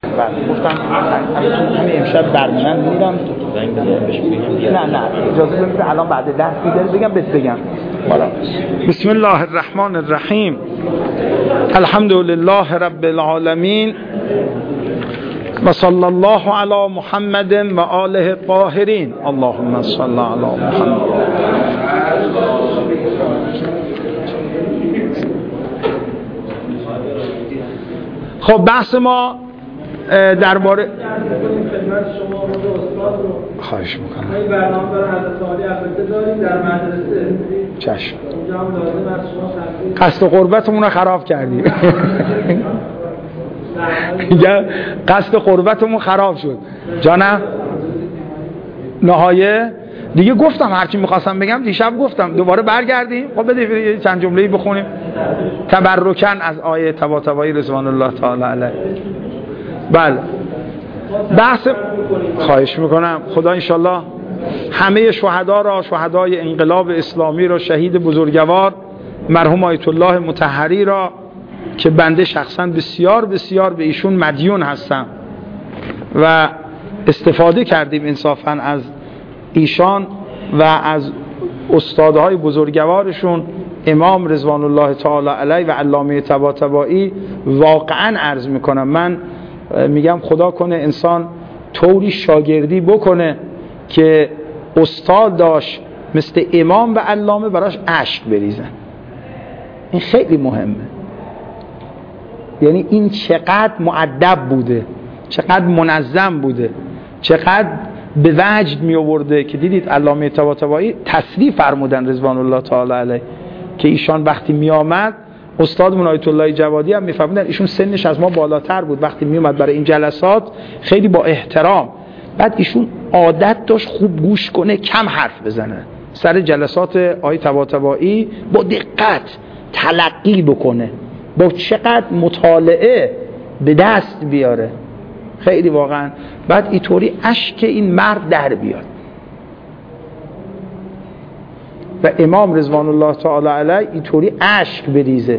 گفتم همین امشب برمیمن میرم. نه اجازه بدید الان بعد درس دیگه بگم. بسم الله الرحمن الرحیم. الحمد لله رب العالمین و صلی الله علی محمد و آله الطاهرین. اللهم صل علی محمد. خب بحث ما درباره خواهش میکنم این برنامه رو حضرت عالی افرده داریم در مدرسه. چشم. اونجا هم لازم از شما قصد قربتمون رو خراب کردیم. میگه قصد قربتمون خراب شد جانم. نهایه دیگه گفتم هرچی میخواستم بگم دیشب گفتم، دوباره برگردیم. خب بده چند جمله‌ای بخونیم تبرکن از آیه طباطبایی رضوان الله تعالی علیه. بله بحث خواهش میکنم. خدا انشالله همه شهدا را، شهدای انقلاب اسلامی را، شهید بزرگوار مرحوم آیت الله مطهری را که بنده شخصا بسیار بسیار به ایشون مدیون هستم و استفاده کردیم انصافا از ایشان و از استادهای بزرگوارشون امام رضوان الله تعالی علیه و علامه طباطبایی. واقعا عرض میکنم من میگم خدا کنه انسان طوری شاگردی بکنه که استاد داشت مثل امام و علامه براش اشک بریزن. این خیلی مهمه. یعنی این چقدر مؤدب بوده، چقدر منظم بوده، چقدر به وجد می آورده که دیدید علامه طباطبایی تصریح فرمودن رضوان الله تعالی علیه که ایشان وقتی می آمد، استادمون آیت الله جوادی هم میفهمیدن ایشون سنش از ما بالاتر بود، وقتی می اومد برای این جلسات خیلی با احترام، بعد ایشون عادت داشت خوب گوش کنه، کم حرف بزنه، سر جلسات آیت طباطبایی با دقت تلقی بکنه، با چقدر مطالعه به دست بیاره. خیلی واقعا بعد اینطوری اشک این مرد در بیاد و امام رضوان الله تعالی علیه اینطوری اشک بریزه.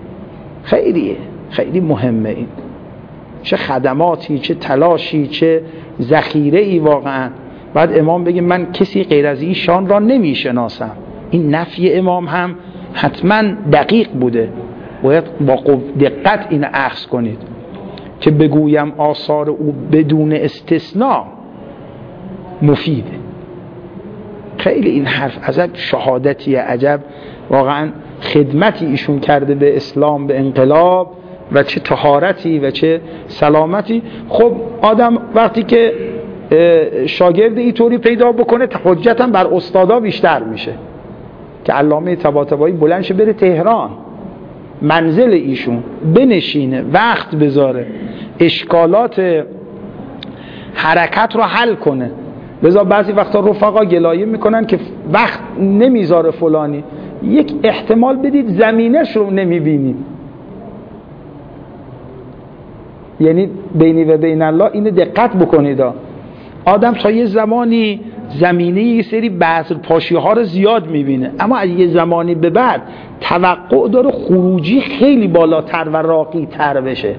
خیلی مهمه. این چه خدماتی، چه تلاشی، چه ذخیره‌ای واقعا. بعد امام بگه من کسی غیر از ایشان را نمیشناسم. این نفی امام هم حتما دقیق بوده، باید با دقت این اخذ کنید که بگویم آثار او بدون استثناء مفیده. خیلی این حرف عجب شهادتیه، عجب واقعا خدمتی ایشون کرده به اسلام، به انقلاب، و چه طهارتی و چه سلامتی. خب آدم وقتی که شاگرد اینطوری پیدا بکنه حجتاً بر استادا بیشتر میشه که علامه طباطبایی بلند شه بره تهران، منزل ایشون بنشینه، وقت بذاره، اشکالات حرکت رو حل کنه. لذا بعضی وقتا رفقا گلایه میکنن که وقت نمیذاره فلانی. یک احتمال بدید زمینش رو نمیبینیم. یعنی بینی و بین الله اینو دقت بکنید. آدم تا یه زمانی زمینه یه سری بعض پاشی ها رو زیاد میبینه، اما از یه زمانی به بعد توقع داره خروجی خیلی بالاتر و راقی تر بشه.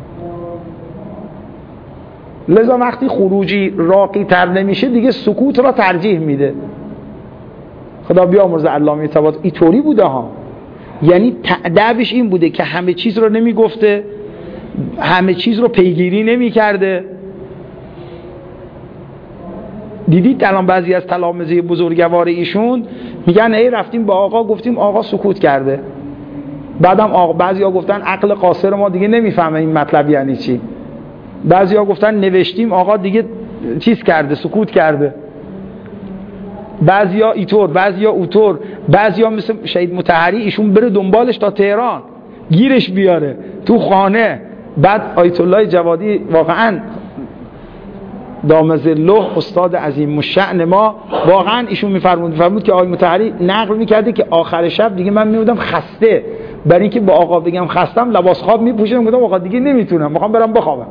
لذا وقتی خروجی راقی تر نمیشه دیگه سکوت را ترجیح میده. خدا بیامرزه علامه طباطبایی اینطوری بوده ها. یعنی تأدبش این بوده که همه چیز رو نمیگفته، همه چیز رو پیگیری نمیکرده. دیدید الان بعضی از تلامذه بزرگوار ایشون میگن ای رفتیم با آقا گفتیم آقا سکوت کرده، بعدم آقا بعضیا گفتن عقل قاصر ما دیگه نمیفهمه این مطلب یعنی چی، بعضیا گفتن نوشتیم آقا دیگه چیز کرده، سکوت کرده، بعضیا اینطور، بعضیا اونطور، بعضیا مثل شهید مطهری ایشون بره دنبالش تا تهران گیرش بیاره تو خانه. بعد آیت الله جوادی واقعا دام ظله استاد عظیم الشأن ما، واقعا ایشون میفرمود که آقای مطهری نقل میکرده که آخر شب دیگه من میبودم خسته، برای اینکه با آقا بگم خستم لباس خواب میپوشم، گفتم آقا دیگه نمیتونم، میخوام برم بخوابم.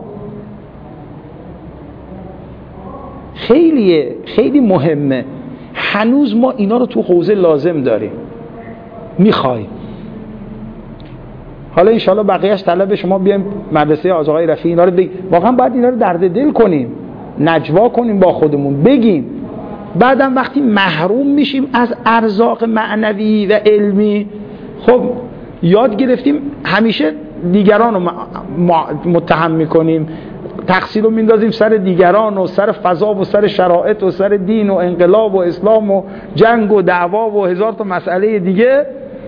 خیلی مهمه. هنوز ما اینا رو تو حوزه لازم داریم، میخوایم. حالا ان شاءالله بقیه‌اش طلب شما بیایم مدرسه آقای رفیعی اینا رو بگیم. واقعا باید اینا رو درد دل کنیم، نجوا کنیم با خودمون، بگیم. بعدم وقتی محروم میشیم از ارزاق معنوی و علمی، خب یاد گرفتیم همیشه دیگران رو متهم میکنیم، تقصیر رو میندازیم سر دیگران و سر فضا و سر شرایط و سر دین و انقلاب و اسلام و جنگ و دعوا و هزار تا مسئله دیگه،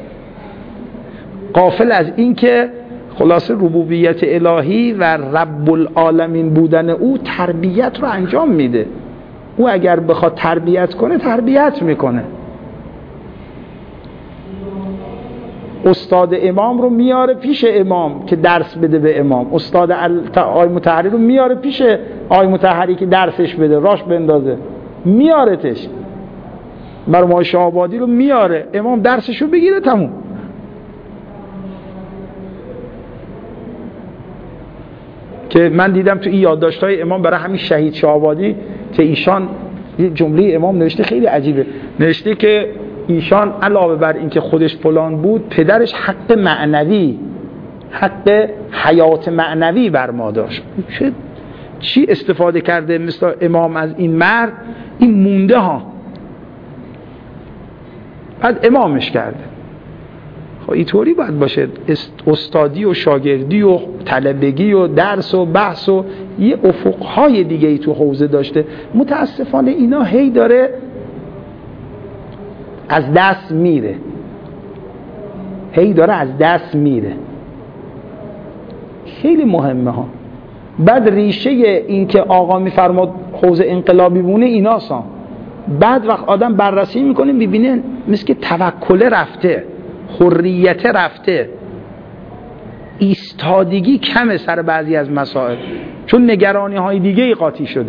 غافل از این که خلاصه ربوبیت الهی و رب العالمین بودن او تربیت رو انجام میده. او اگر بخواد تربیت کنه تربیت میکنه. استاد امام رو میاره پیش امام که درس بده به امام، استاد آقای مطهری رو میاره پیش آقای مطهری که درسش بده، راش بندازه، میارتش. مرحوم شاه‌آبادی رو میاره، امام درسش رو بگیره، تموم. که من دیدم تو این یادداشت‌های امام برای همین شهید شاه‌آبادی که ایشان یه جمله امام نوشته خیلی عجیبه، نوشته که ایشان علاوه بر اینکه خودش فلان بود، پدرش حق معنوی، حق حیات معنوی بر ما داشت. چی استفاده کرده مثل امام از این مرد؟ این مونده ها بعد امامش کرده. خب اینطوری باید باشه، استادی و شاگردی و طلبگی و درس و بحث و یه افقهای دیگه ای تو حوزه داشته. متاسفانه اینا هی داره از دست میره، هی داره از دست میره. خیلی مهمه ها. بعد ریشه این که آقا میفرماد حوزه انقلابی بونه ایناسان، بعد وقت آدم بررسی میکنه ببینه مثل که توکل رفته، حریت رفته، ایستادگی کمه سر بعضی از مسائل، چون نگرانی های دیگه ای قاطی شده.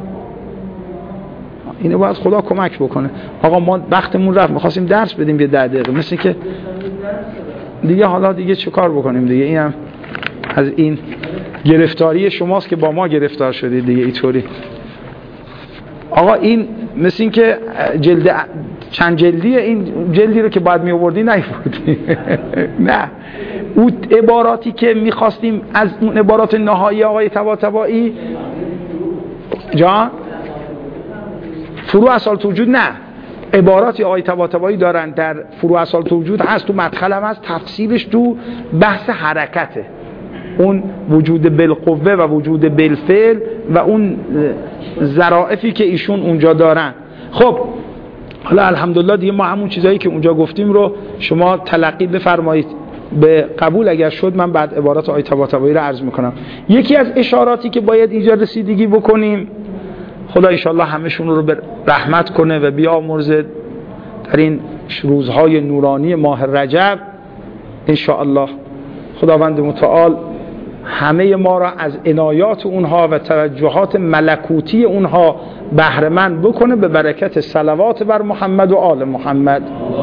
اینو باید خدا کمک بکنه. آقا ما وقتمون رفت، می‌خواستیم درس بدیم یه 10 دقیقه، مثل که دیگه حالا دیگه چه کار بکنیم دیگه. اینم از این گرفتاری شماست که با ما گرفتار شدید دیگه. اینطوری آقا این مثل این که چند جلدیه، این جلدی رو که باید می آوردی نیاوردی. نه، اون عباراتی که می‌خواستیم از اون عبارات نهایی آقای طباطبایی جان فروع اصالت وجود، نه، عباراتی آقای طباطبایی دارن در فروع اصالت وجود هست، تو مدخل هم هست، تفسیرش تو بحث حرکته، اون وجود بالقوه و وجود بالفعل و اون ظرافی که ایشون اونجا دارن. خب حالا الحمدلله دیگه ما همون چیزایی که اونجا گفتیم رو شما تلقی بفرمایید. به قبول اگر شد من بعد عبارات آقای طباطبایی رو عرض میکنم. یکی از اشاراتی که باید اینجا رسیدگی بکنیم، خدا انشاءالله همشون رو به رحمت کنه و بیامرزه در این روزهای نورانی ماه رجب. انشاءالله خداوند متعال همه ما را از عنایات اونها و توجهات ملکوتی اونها بهره مند بکنه به برکت صلوات بر محمد و آل محمد.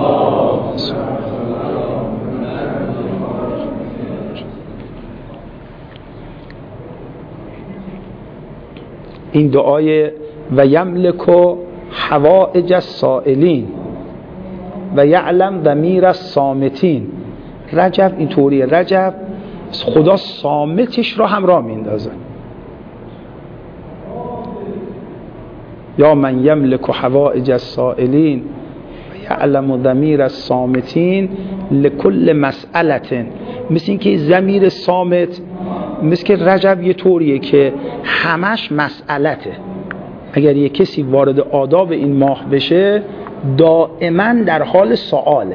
این دعای و یملک حوائج السائلین و یعلم ضمیر الصامتین. رجب اینطوریه، رجب خدا صامتش را هم راه میندازه. یا من یملک حوائج السائلین و یعلم ضمیر الصامتین لکل مسئلة. مثل این که ضمیر صامت، مثل که رجب یه طوریه که همش مسئلته. اگر یه کسی وارد آداب این ماه بشه دائما در حال سؤاله.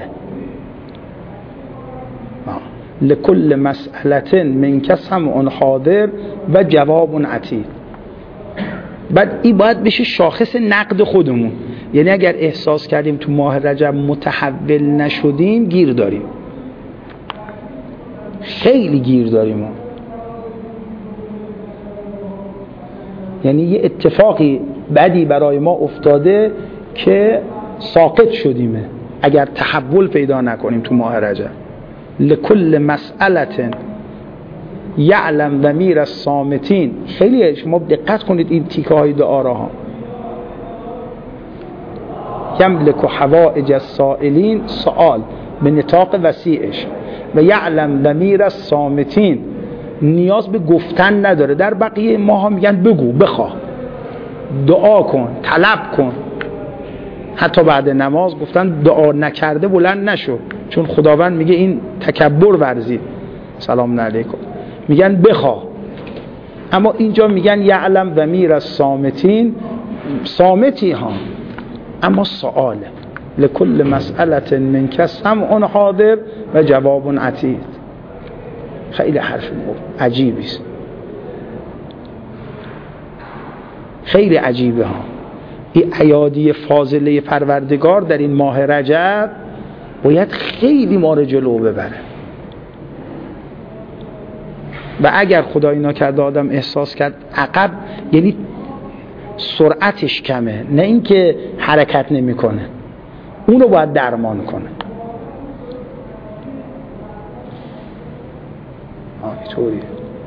لکل مسئلة منک سمع حاضر و جواب عتید. بعد این باید بشه شاخص نقد خودمون. یعنی اگر احساس کردیم تو ماه رجب متحول نشدیم گیر داریم، خیلی گیر داریم. یعنی یه اتفاقی بدی برای ما افتاده که ساقط شدیمه اگر تحول پیدا نکنیم تو ماه رجب. لکل مسئلة یعلم ضمیر الصامتین. خیلی شما دقت کنید این تیکه های دعا را ها. یملک حوائج السائلین، سؤال به نطاق وسیعش. و یعلم ضمیر الصامتین، نیاز به گفتن نداره. در بقیه ماها میگن بگو، بخواه، دعا کن، طلب کن. حتی بعد نماز گفتن دعا نکرده بلند نشو، چون خداوند میگه این تکبر ورزید. سلام علیکم. میگن بخواه. اما اینجا میگن یعلم ضمیر الصامتین، صامتی ها، اما سؤاله لکل مسئله منک سمع حاضر و جواب عتید. خیلی حرف عجیبی است، خیلی عجیبه ها. این ایادی فاضله پروردگار در این ماه رجب باید خیلی ما رو جلو ببره. و اگر خدای نکرده آدم احساس کرد عقب، یعنی سرعتش کمه، نه اینکه حرکت نمیکنه، اونو باید درمان کنه. اینطوریه.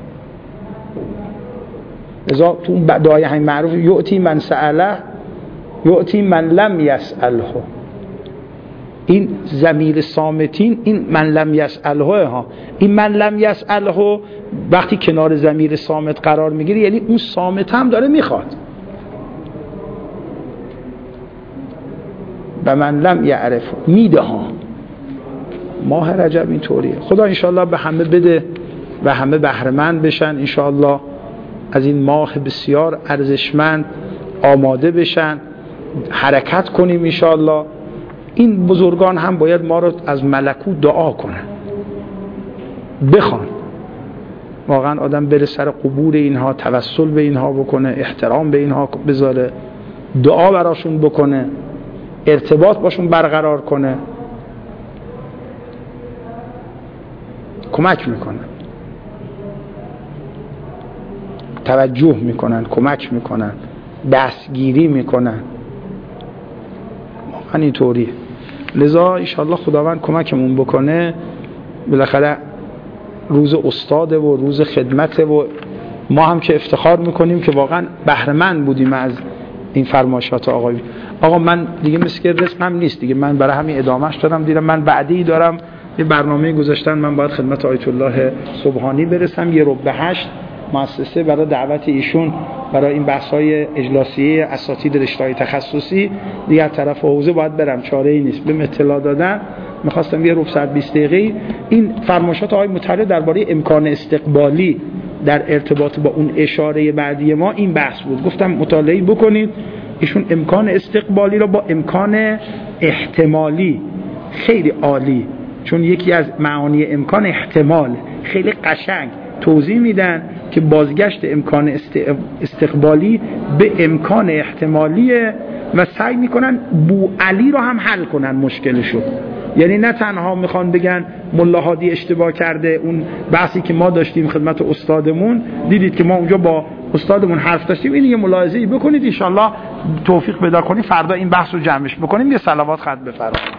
لذا تو اون دعای همین معروف یؤتی من سأله یؤتی من لم یسأله، این ضمیر صامتین، این من لم یسأله ها، این من لم یسأله وقتی کنار ضمیر صامت قرار میگیره یعنی اون صامت هم داره میخواد. و من لم یعرف میده ها. ماه رجب اینطوریه. خدا انشاءالله به همه بده و همه بهره‌مند بشن انشاءالله، از این ماه بسیار ارزشمند آماده بشن، حرکت کنیم انشاءالله. این بزرگان هم باید ما رو از ملکوت دعا کنن، بخوان واقعا آدم بره سر قبور اینها، توسل به اینها بکنه، احترام به اینها بذاره، دعا براشون بکنه، ارتباط باشون برقرار کنه، کمک میکنن، توجه میکنن، کمک میکنن، دستگیری میکنن. واقعا اینطوریه. لذا انشاءالله خداوند کمکمون بکنه. بالاخره روز استاده و روز خدمته و ما هم که افتخار میکنیم که واقعا بهره‌مند بودیم از این فرمایشات آقا من دیگه مثل که رزقم نیست دیگه، من برای همین ادامهش دارم، دیدم من بعدی دارم یه برنامه گذاشتن، من باید خدمت آیت الله سبحانی برسم. 7:45 مؤسسه برای دعوت ایشون برای این بحث‌های اجلاسیه اساتید رشته‌های تخصصی دیگه از طرف حوزه باید برم، چاره‌ای نیست. به اطلاع دادن می‌خواستم یه ربع ساعت 20 دقیقه این فرمایشات آقای مطلع درباره امکان استقبالی در ارتباط با اون اشاره بعدی ما این بحث بود. گفتم مطالعه بکنید. ایشون امکان استقبالی را با امکان احتمالی، خیلی عالی، چون یکی از معانی امکان احتمال، خیلی قشنگ توضیح میدن که بازگشت امکان استقبالی به امکان احتمالیه و سعی میکنن بو علی رو هم حل کنن مشکلشو. یعنی نه تنها میخوان بگن ملا هادی اشتباه کرده، اون بحثی که ما داشتیم خدمت استادمون، دیدید که ما اونجا با استادمون حرف داشتیم، این یه ملاحظه‌ای بکنید انشالله توفیق پیدا کنید فردا این بحث رو جمعش بکنیم. یه صلوات خط بفرمایید.